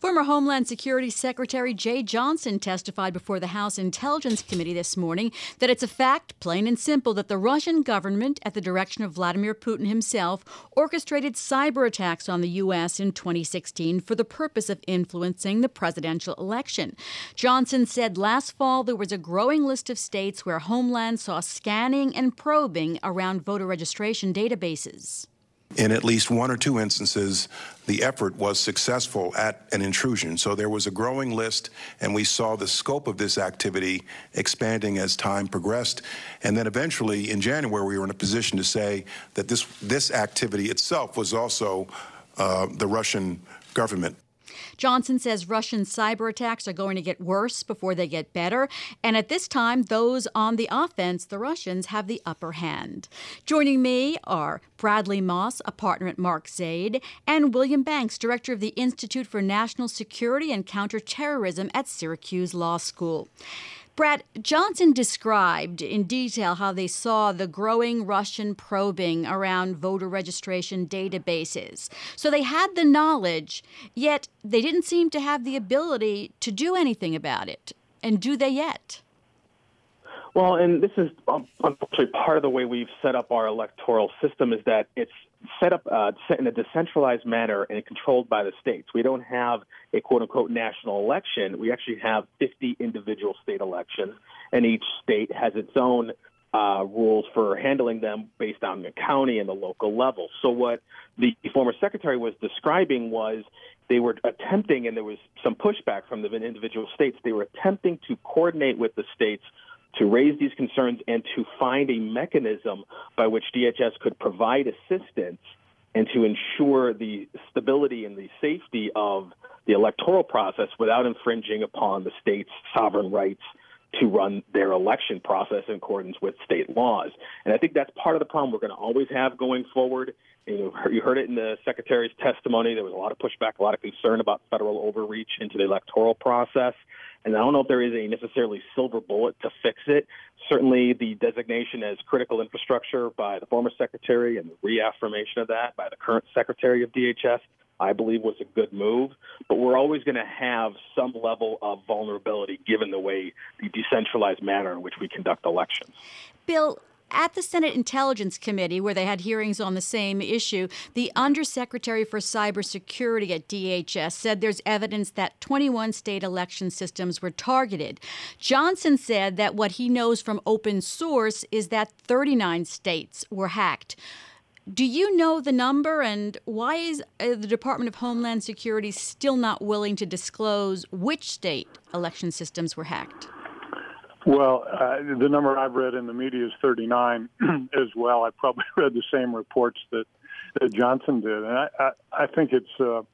Former Homeland Security Secretary Jeh Johnson testified before the House Intelligence Committee this morning that it's a fact, plain and simple, that the Russian government, at the direction of Vladimir Putin himself, orchestrated cyber attacks on the U.S. in 2016 for the purpose of influencing the presidential election. Johnson said last fall there was a growing list of states where Homeland saw scanning and probing around voter registration databases. In at least one or two instances, the effort was successful at an intrusion. So there was a growing list, and we saw the scope of this activity expanding as time progressed. And then eventually, in January, we were in a position to say that this activity itself was also the Russian government. Johnson says Russian cyber attacks are going to get worse before they get better. And at this time, those on the offense, the Russians, have the upper hand. Joining me are Bradley Moss, a partner at Mark Zaid, and William Banks, director of the Institute for National Security and Counterterrorism at Syracuse Law School. Brad, Johnson described in detail how they saw the growing Russian probing around voter registration databases. So they had the knowledge, yet they didn't seem to have the ability to do anything about it. And do they yet? Well, and this is unfortunately part of the way we've set up our electoral system is that it's set up in a decentralized manner and controlled by the states. We don't have a quote-unquote national election. We actually have 50 individual state elections, and each state has its own rules for handling them based on the county and the local level. So what the former secretary was describing was they were attempting, and there was some pushback from the individual states, they were attempting to coordinate with the states to raise these concerns and to find a mechanism by which DHS could provide assistance and to ensure the stability and the safety of the electoral process without infringing upon the state's sovereign rights to run their election process in accordance with state laws. And I think that's part of the problem we're going to always have going forward. You heard it in the secretary's testimony. There was a lot of pushback, a lot of concern about federal overreach into the electoral process. And I don't know if there is a necessarily silver bullet to fix it. Certainly the designation as critical infrastructure by the former secretary and the reaffirmation of that by the current secretary of DHS, I believe was a good move. But we're always going to have some level of vulnerability given the way the decentralized manner in which we conduct elections. Bill, at the Senate Intelligence Committee, where they had hearings on the same issue, the Undersecretary for Cybersecurity at DHS said there's evidence that 21 state election systems were targeted. Johnson said that what he knows from open source is that 39 states were hacked. Do you know the number, and why is the Department of Homeland Security still not willing to disclose which state election systems were hacked? Well, the number I've read in the media is 39 as well. I probably read the same reports that Johnson did, and I think it's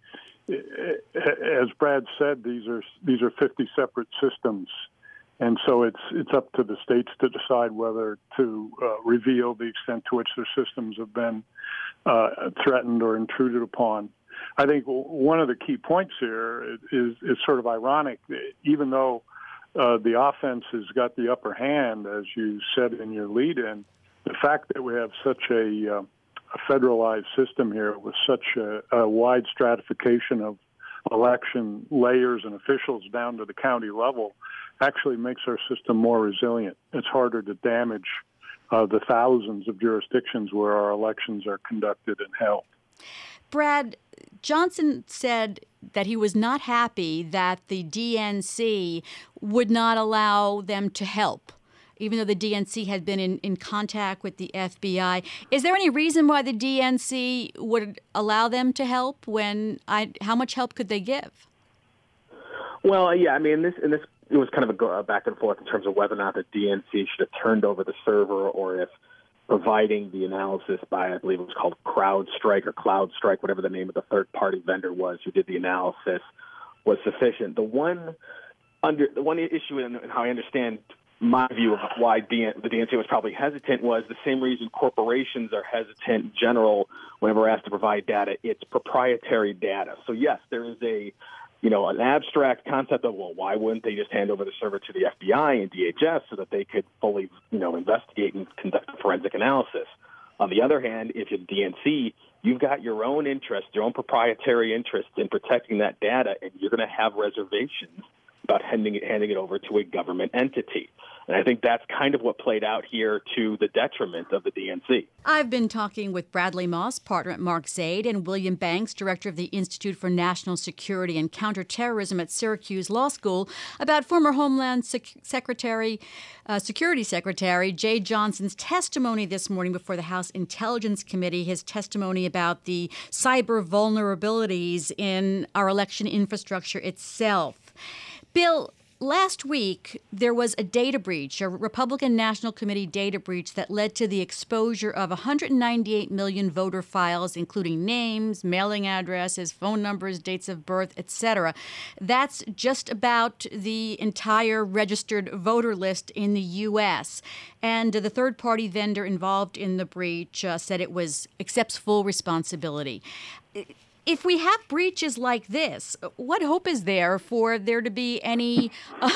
as Brad said, these are 50 separate systems, and so it's up to the states to decide whether to reveal the extent to which their systems have been threatened or intruded upon. I think one of the key points here is sort of ironic, even though the offense has got the upper hand, as you said in your lead-in. The fact that we have such a federalized system here with such a wide stratification of election layers and officials down to the county level actually makes our system more resilient. It's harder to damage the thousands of jurisdictions where our elections are conducted and held. Brad, Johnson said that he was not happy that the DNC would not allow them to help, even though the DNC had been in contact with the FBI. Is there any reason why the DNC would allow them to help? How much help could they give? Well, yeah, I mean, it was kind of a back and forth in terms of whether or not the DNC should have turned over the server or if providing the analysis by, I believe it was called CrowdStrike, whatever the name of the third-party vendor was who did the analysis, was sufficient. The one issue, and how I understand my view of why the DNC was probably hesitant, was the same reason corporations are hesitant in general whenever asked to provide data. It's proprietary data. So yes, there is an abstract concept of, well, why wouldn't they just hand over the server to the FBI and DHS so that they could fully, investigate and conduct a forensic analysis? On the other hand, if the DNC you've got your own interest, your own proprietary interest in protecting that data, and you're going to have reservations about handing it over to a government entity. And I think that's kind of what played out here to the detriment of the DNC. I've been talking with Bradley Moss, partner at Mark Zaid, and William Banks, director of the Institute for National Security and Counterterrorism at Syracuse Law School, about former Homeland Security Secretary Jeh Johnson's testimony this morning before the House Intelligence Committee, his testimony about the cyber vulnerabilities in our election infrastructure itself. Bill, last week, there was a data breach, a Republican National Committee data breach that led to the exposure of 198 million voter files, including names, mailing addresses, phone numbers, dates of birth, etc. That's just about the entire registered voter list in the U.S. And the third-party vendor involved in the breach said it accepts full responsibility. If we have breaches like this, what hope is there for there to be any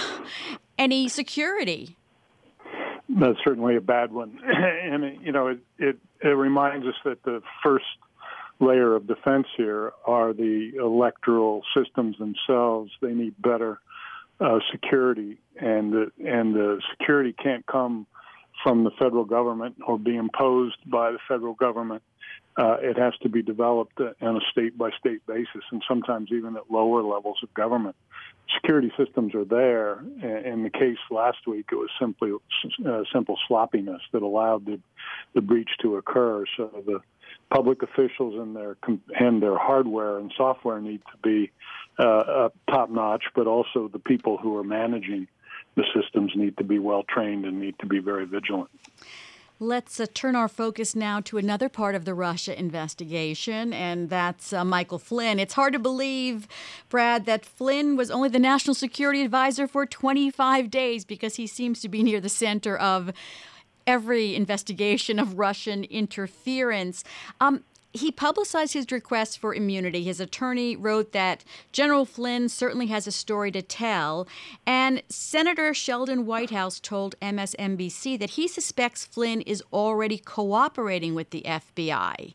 security? That's certainly a bad one. And, it reminds us that the first layer of defense here are the electoral systems themselves. They need better security, and the security can't come from the federal government or be imposed by the federal government. It has to be developed on a state-by-state basis, and sometimes even at lower levels of government. Security systems are there. In the case last week, it was simply simple sloppiness that allowed the breach to occur. So the public officials and their hardware and software need to be top-notch, but also the people who are managing the systems need to be well-trained and need to be very vigilant. Let's turn our focus now to another part of the Russia investigation, and that's Michael Flynn. It's hard to believe, Brad, that Flynn was only the National Security Advisor for 25 days because he seems to be near the center of every investigation of Russian interference. He publicized his request for immunity. His attorney wrote that General Flynn certainly has a story to tell. And Senator Sheldon Whitehouse told MSNBC that he suspects Flynn is already cooperating with the FBI.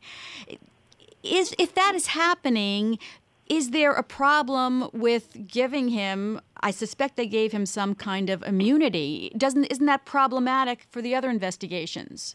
If that is happening, is there a problem with giving him, I suspect they gave him some kind of immunity. Isn't that problematic for the other investigations?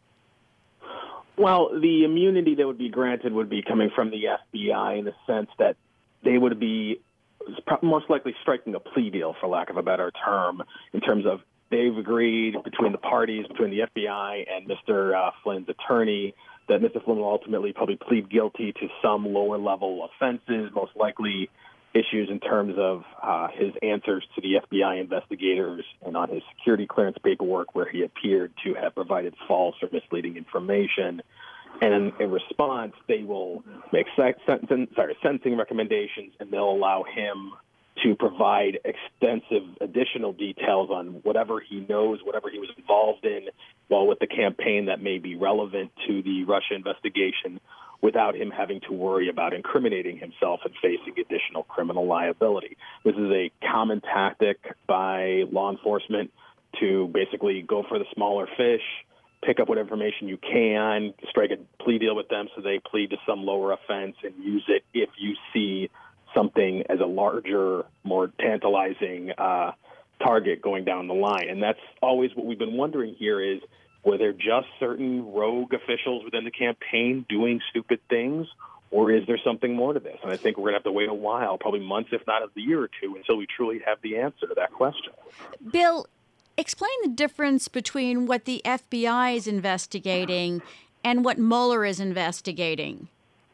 Well, the immunity that would be granted would be coming from the FBI in the sense that they would be most likely striking a plea deal, for lack of a better term, in terms of they've agreed between the parties, between the FBI and Mr. Flynn's attorney, that Mr. Flynn will ultimately probably plead guilty to some lower-level offenses, most likely issues in terms of his answers to the FBI investigators and on his security clearance paperwork where he appeared to have provided false or misleading information. And in response, they will make sentencing recommendations, and they'll allow him to provide extensive additional details on whatever he knows, whatever he was involved in while with the campaign that may be relevant to the Russia investigation, without him having to worry about incriminating himself and facing additional criminal liability. This is a common tactic by law enforcement to basically go for the smaller fish, pick up what information you can, strike a plea deal with them so they plead to some lower offense and use it if you see something as a larger, more tantalizing target going down the line. And that's always what we've been wondering here is, were there just certain rogue officials within the campaign doing stupid things, or is there something more to this? And I think we're going to have to wait a while, probably months, if not a year or two, until we truly have the answer to that question. Bill, explain the difference between what the FBI is investigating and what Mueller is investigating.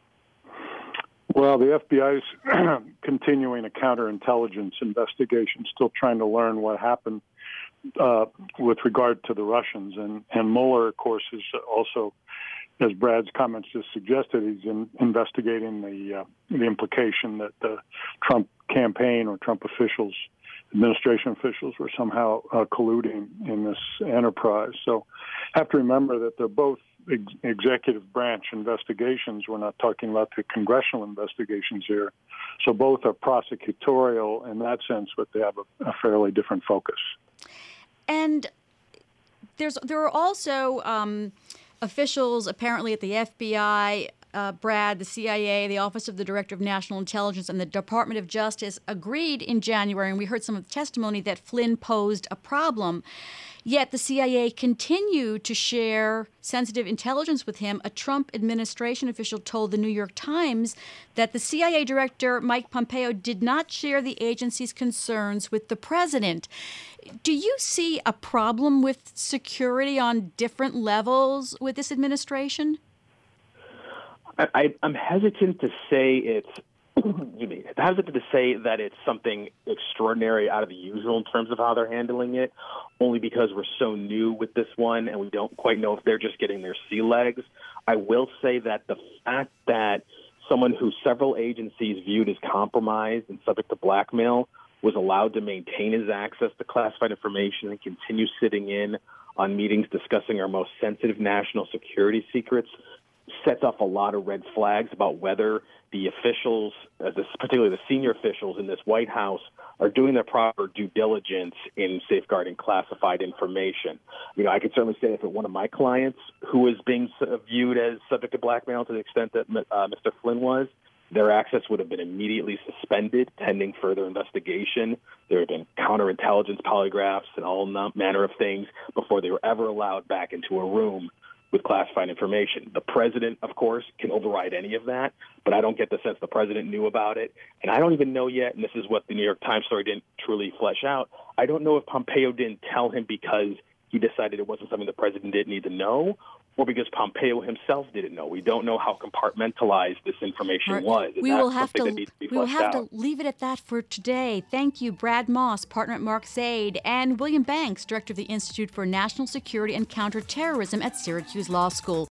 Well, the FBI is continuing a counterintelligence investigation, still trying to learn what happened with regard to the Russians. And Mueller, of course, is also, as Brad's comments just suggested, he's investigating the implication that the Trump campaign or Trump officials, administration officials, were somehow colluding in this enterprise. So have to remember that they're both executive branch investigations. We're not talking about the congressional investigations here. So both are prosecutorial in that sense, but they have a fairly different focus. And there are also officials apparently at the FBI Brad, the CIA, the Office of the Director of National Intelligence, and the Department of Justice agreed in January, and we heard some of the testimony, that Flynn posed a problem. Yet the CIA continued to share sensitive intelligence with him. A Trump administration official told the New York Times that the CIA director, Mike Pompeo, did not share the agency's concerns with the president. Do you see a problem with security on different levels with this administration? I'm hesitant to say it's hesitant to say that it's something extraordinary out of the usual in terms of how they're handling it, only because we're so new with this one and we don't quite know if they're just getting their sea legs. I will say that the fact that someone who several agencies viewed as compromised and subject to blackmail was allowed to maintain his access to classified information and continue sitting in on meetings discussing our most sensitive national security secrets sets off a lot of red flags about whether the officials, particularly the senior officials in this White House, are doing their proper due diligence in safeguarding classified information. I could certainly say if one of my clients who is being viewed as subject to blackmail to the extent that Mr. Flynn was, their access would have been immediately suspended pending further investigation. There have been counterintelligence polygraphs and all manner of things before they were ever allowed back into a room with classified information. The president, of course, can override any of that, but I don't get the sense the president knew about it. And I don't even know yet, and this is what the New York Times story didn't truly flesh out, I don't know if Pompeo didn't tell him because he decided it wasn't something the president didn't need to know, or because Pompeo himself didn't know. We don't know how compartmentalized this information was. We will have to leave it at that for today. Thank you, Brad Moss, partner at Mark Zaid, and William Banks, director of the Institute for National Security and Counterterrorism at Syracuse Law School.